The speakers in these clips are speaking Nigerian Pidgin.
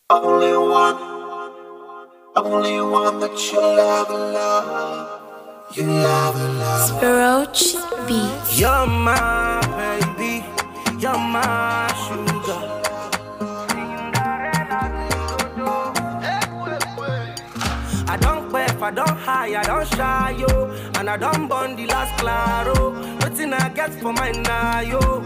Only one, only one that you'll ever love. You'll ever love. Spiroach Beats. You're my baby, you're my sugar. I don't quaff, I don't high, I don't shy, yo. And I don't burn the last claro. Waiting I get for my now, yo.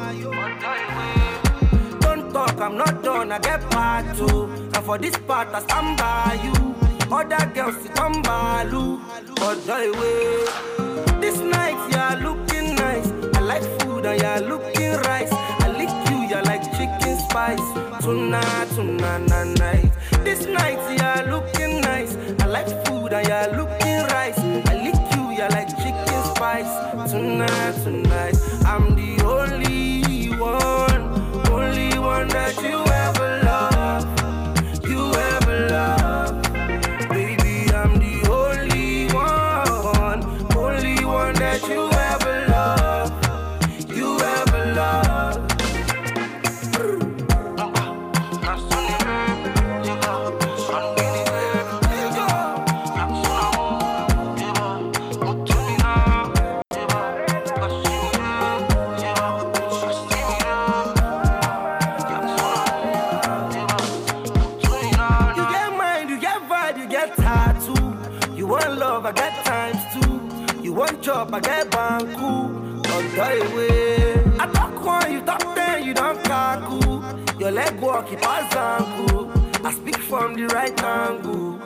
Don't talk, I'm not done, I get part two. And for this part, I stand by you. Other girls sit on balu. But way. This night, you're looking nice. I like food and you're looking rice. I lick you, you're like chicken spice. Tonight, night. This night, you're looking nice. I like food and you're looking rice. I lick you, you're like chicken spice. Tonight, I'm the only one that you ever love. You ever love. Baby, I'm the only one that you ever love. You ever love. I get times two. You want job, I get banku. I talk one, you talk 10, you don't kaku. Your leg walk, you pass angle. I speak from the right angle.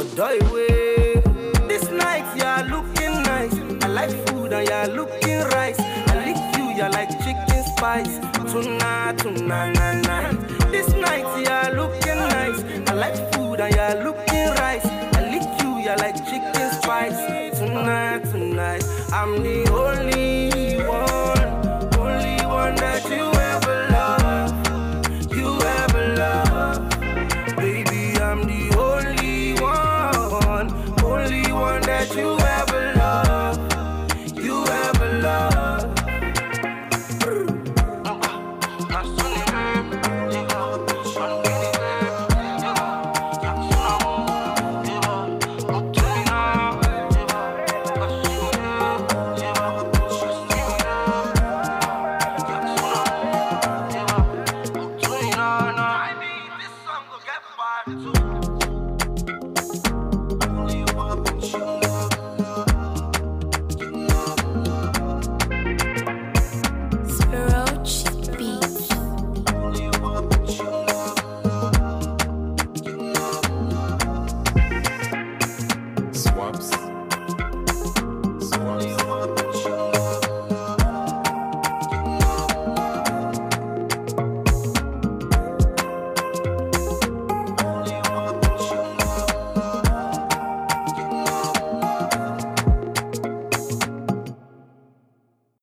This night, you're looking nice. I like food and you're looking rice. I lick you, you're like chicken spice. Tonight. This night, you're looking nice. I like food and you're looking rice. I lick you, you're like chicken spice. Tonight, I'm the only one that you ever love. You ever love. Baby, I'm the only one that you ever love. You ever love. I mean, this song will get bad too.